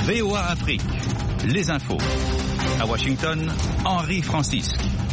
VOA Afrique, les infos. À Washington, Henri Francisque.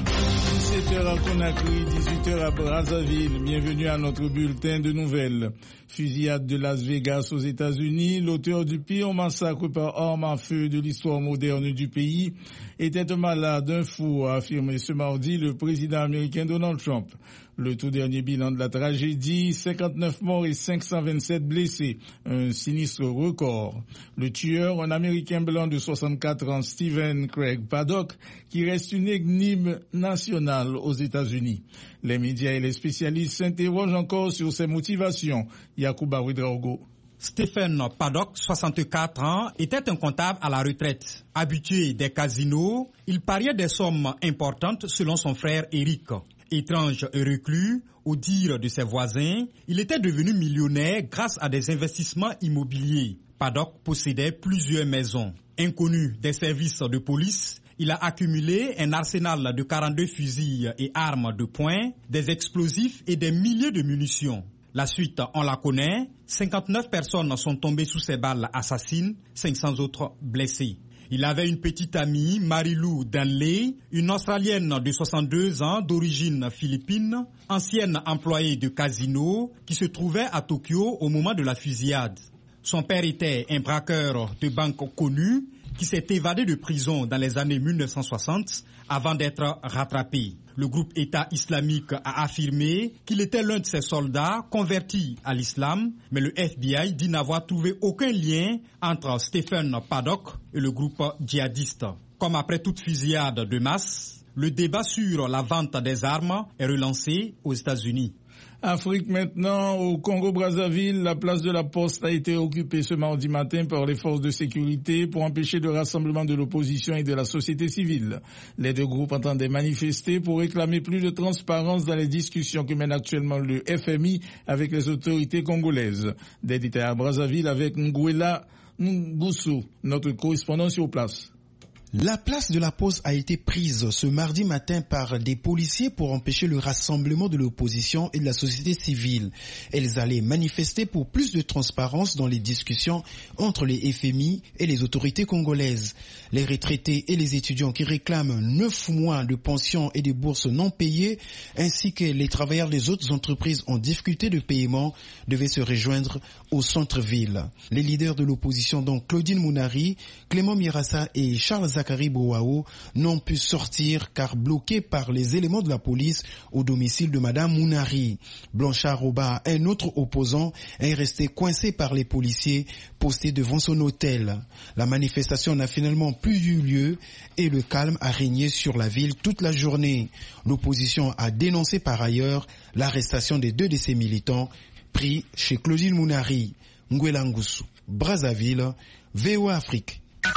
17h à Conakry, 18h à Brazzaville. Bienvenue à notre bulletin de nouvelles. Fusillade de Las Vegas aux États-Unis. L'auteur du pire massacre par arme à feu de l'histoire moderne du pays était un malade, un fou, a affirmé ce mardi le président américain Donald Trump. Le tout dernier bilan de la tragédie, 59 morts et 527 blessés, un sinistre record. Le tueur, un Américain blanc de 64 ans, Stephen Craig Paddock, qui reste une énigme nationale aux États-Unis. Les médias et les spécialistes s'interrogent encore sur ses motivations. Yacouba Ouedraogo. Stephen Paddock, 64 ans, était un comptable à la retraite. Habitué des casinos, il pariait des sommes importantes selon son frère Eric. Étrange et reclus, au dire de ses voisins, il était devenu millionnaire grâce à des investissements immobiliers. Paddock possédait plusieurs maisons. Inconnu des services de police, il a accumulé un arsenal de 42 fusils et armes de poing, des explosifs et des milliers de munitions. La suite, on la connaît. 59 personnes sont tombées sous ses balles assassines, 500 autres blessées. Il avait une petite amie, Marilou Danley, une Australienne de 62 ans d'origine philippine, ancienne employée de casino, qui se trouvait à Tokyo au moment de la fusillade. Son père était un braqueur de banque connu qui s'est évadé de prison dans les années 1960 avant d'être rattrapé. Le groupe État islamique a affirmé qu'il était l'un de ses soldats convertis à l'islam, mais le FBI dit n'avoir trouvé aucun lien entre Stephen Paddock et le groupe djihadiste. Comme après toute fusillade de masse, le débat sur la vente des armes est relancé aux États-Unis. Afrique maintenant, au Congo-Brazzaville, la place de la Poste a été occupée ce mardi matin par les forces de sécurité pour empêcher le rassemblement de l'opposition et de la société civile. Les deux groupes entendaient manifester pour réclamer plus de transparence dans les discussions que mène actuellement le FMI avec les autorités congolaises. Des détails à Brazzaville avec Nguela Ngoussou, notre correspondant sur place. La place de la Poste a été prise ce mardi matin par des policiers pour empêcher le rassemblement de l'opposition et de la société civile. Elles allaient manifester pour plus de transparence dans les discussions entre les FMI et les autorités congolaises. Les retraités et les étudiants qui réclament 9 mois de pension et de bourses non payées, ainsi que les travailleurs des autres entreprises en difficulté de paiement, devaient se rejoindre au centre-ville. Les leaders de l'opposition, dont Claudine Mounari, Clément Mirassa et Charles Zachary Bouao, n'ont pu sortir car bloqués par les éléments de la police au domicile de Madame Mounari. Blanchard Roba, un autre opposant, est resté coincé par les policiers postés devant son hôtel. La manifestation n'a finalement plus eu lieu et le calme a régné sur la ville toute la journée. L'opposition a dénoncé par ailleurs l'arrestation des 2 de ses militants pris chez Claudine Mounari. Nguela Ngoussou, Brazzaville, VOA Afrique.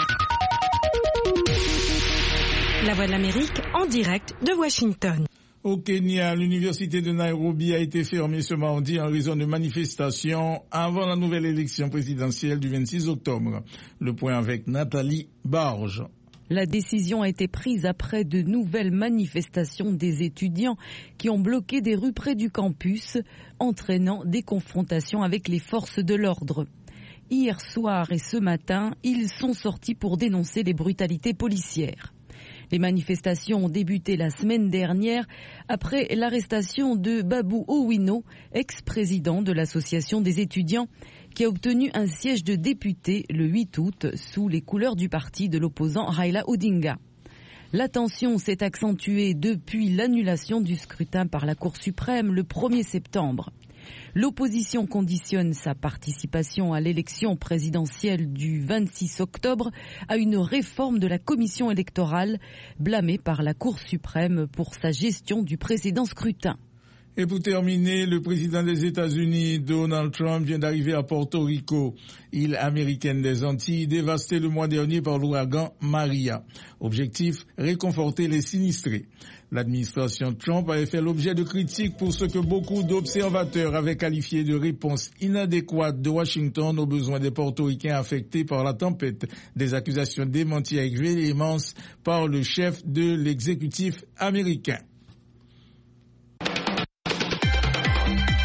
La Voix de l'Amérique en direct de Washington. Au Kenya, l'université de Nairobi a été fermée ce mardi en raison de manifestations avant la nouvelle élection présidentielle du 26 octobre. Le point avec Nathalie Barge. La décision a été prise après de nouvelles manifestations des étudiants qui ont bloqué des rues près du campus, entraînant des confrontations avec les forces de l'ordre. Hier soir et ce matin, ils sont sortis pour dénoncer les brutalités policières. Les manifestations ont débuté la semaine dernière après l'arrestation de Babu Owino, ex-président de l'association des étudiants, qui a obtenu un siège de député le 8 août sous les couleurs du parti de l'opposant Raila Odinga. La tension s'est accentuée depuis l'annulation du scrutin par la Cour suprême le 1er septembre. L'opposition conditionne sa participation à l'élection présidentielle du 26 octobre à une réforme de la commission électorale blâmée par la Cour suprême pour sa gestion du précédent scrutin. Et pour terminer, le président des États-Unis, Donald Trump, vient d'arriver à Porto Rico, île américaine des Antilles, dévastée le mois dernier par l'ouragan Maria. Objectif, réconforter les sinistrés. L'administration Trump avait fait l'objet de critiques pour ce que beaucoup d'observateurs avaient qualifié de réponse inadéquate de Washington aux besoins des Portoricains affectés par la tempête. Des accusations démenties avec véhémence par le chef de l'exécutif américain.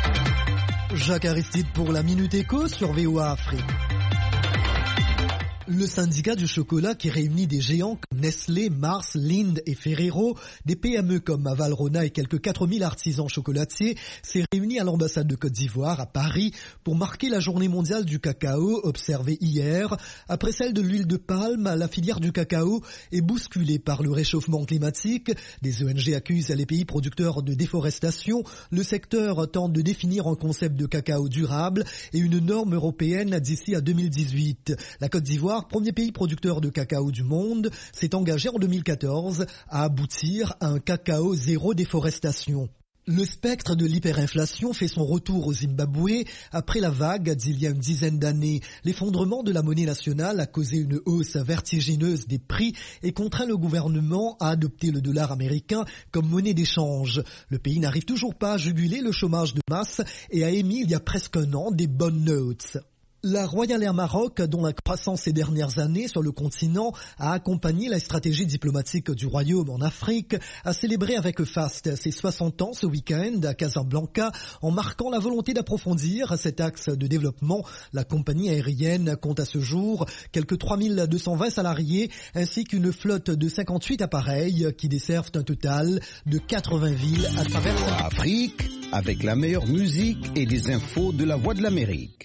Jacques Aristide pour la Minute Éco sur VOA Afrique. Le syndicat du chocolat qui réunit des géants comme Nestlé, Mars, Lindt et Ferrero, des PME comme Valrhona et quelques 4000 artisans chocolatiers, s'est réuni à l'ambassade de Côte d'Ivoire à Paris pour marquer la journée mondiale du cacao observée hier. Après celle de l'huile de palme, la filière du cacao est bousculée par le réchauffement climatique. Des ONG accusent les pays producteurs de déforestation. Le secteur tente de définir un concept de cacao durable et une norme européenne d'ici à 2018. La Côte d'Ivoire, premier pays producteur de cacao du monde, s'est engagé en 2014 à aboutir à un cacao zéro déforestation. Le spectre de l'hyperinflation fait son retour au Zimbabwe après la vague d'il y a une dizaine d'années. L'effondrement de la monnaie nationale a causé une hausse vertigineuse des prix et contraint le gouvernement à adopter le dollar américain comme monnaie d'échange. Le pays n'arrive toujours pas à juguler le chômage de masse et a émis il y a presque un an des bonnes notes. La Royal Air Maroc, dont la croissance ces dernières années sur le continent a accompagné la stratégie diplomatique du Royaume en Afrique, a célébré avec faste ses 60 ans ce week-end à Casablanca en marquant la volonté d'approfondir cet axe de développement. La compagnie aérienne compte à ce jour quelques 3220 salariés ainsi qu'une flotte de 58 appareils qui desservent un total de 80 villes à travers l'Afrique avec la meilleure musique et des infos de la Voix de l'Amérique.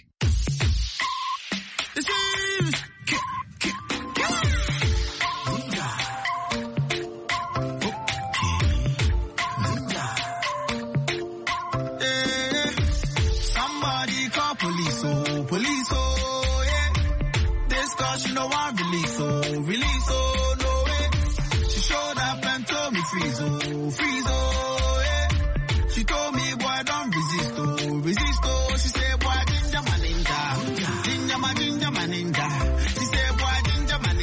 Police, oh, yeah. This girl, she know I'm release, oh, no way. She showed up and told me freeze, oh, yeah. She told me, boy, don't resist, oh. She said, boy, ginger my ninja. She said, boy, ginger my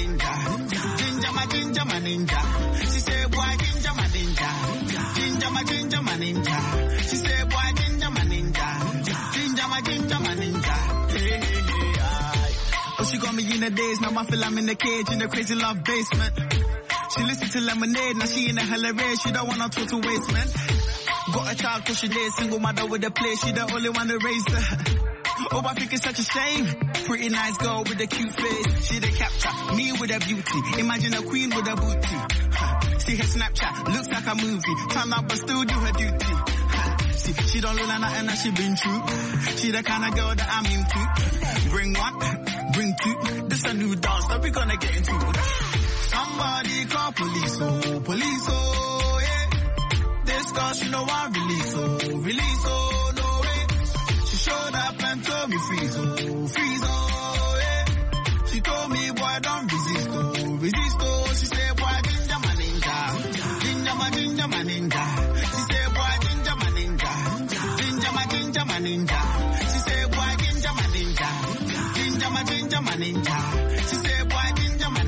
ninja. She said, boy, ginger my ninja. She said, boy, ginger my ninja. Oh, she got me in the days, now I feel I'm in the cage, in the crazy love basement. She listens to Lemonade, now she in the hella rage, she don't wanna talk to waste, man. Got a child cause she did, single mother with a play, she the only one to raise her. Oh, I think it's such a shame. Pretty nice girl with a cute face, she the capture, me with a beauty, imagine a queen with a booty. See her Snapchat, looks like a movie, turn up but still do her duty. She don't look like nothing that she been through. She the kind of girl that I'm into. Bring one, bring two. This a new dance that we gonna get into. Somebody call police, oh, yeah. This girl, she know I'm release, oh, no way. She showed up and told me freeze, oh, yeah. She told me, boy, don't resist, oh. She said, boy, ginger my ninja. She said, boy, ginger my ninja. She said, boy, ginger my ninja. She said, boy, ginger my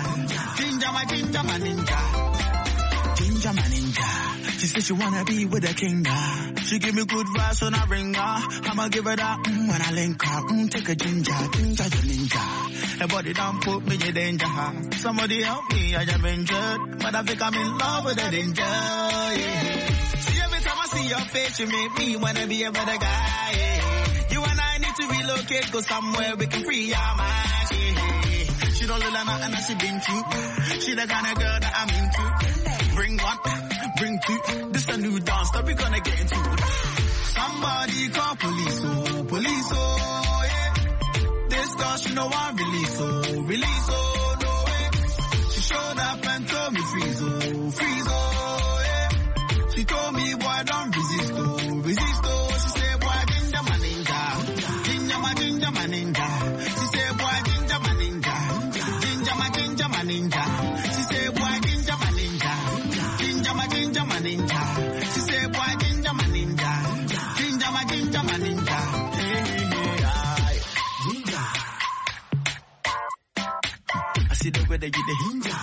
ninja. She said she wanna be with a king. She give me good vibes when I ring her. I'ma give her that when I link her. Take a ginger the ninja. Her body don't put me in danger. Somebody help me, I am injured, but I think I'm in love with a danger. Yeah. See, every time I see your face, you make me wanna be a better guy. Yeah. You and I need to relocate, go somewhere we can free our minds. Yeah. She don't look like nothing that she been through. She the kind of girl that I'm into. Bring one, bring two. This a new dance that we gonna get into. Somebody call police, oh, yeah. This girl, she know I'm release, oh, no way. She showed up and told me freeze, oh, yeah. She told me, boy, don't resist, oh. She said, boy, ginger my ninja. She said, boy, ginger my ninja. She said, boy, ginger my ninja. She said, boy, ginger my ninja. Ginger. I see the way they get the ginger.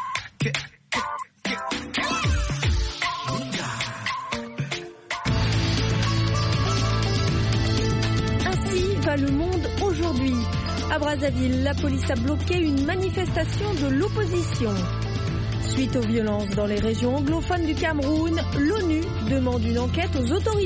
Ainsi va le monde aujourd'hui. À Brazzaville, la police a bloqué une manifestation de l'opposition. Suite aux violences dans les régions anglophones du Cameroun, l'ONU demande une enquête aux autorités.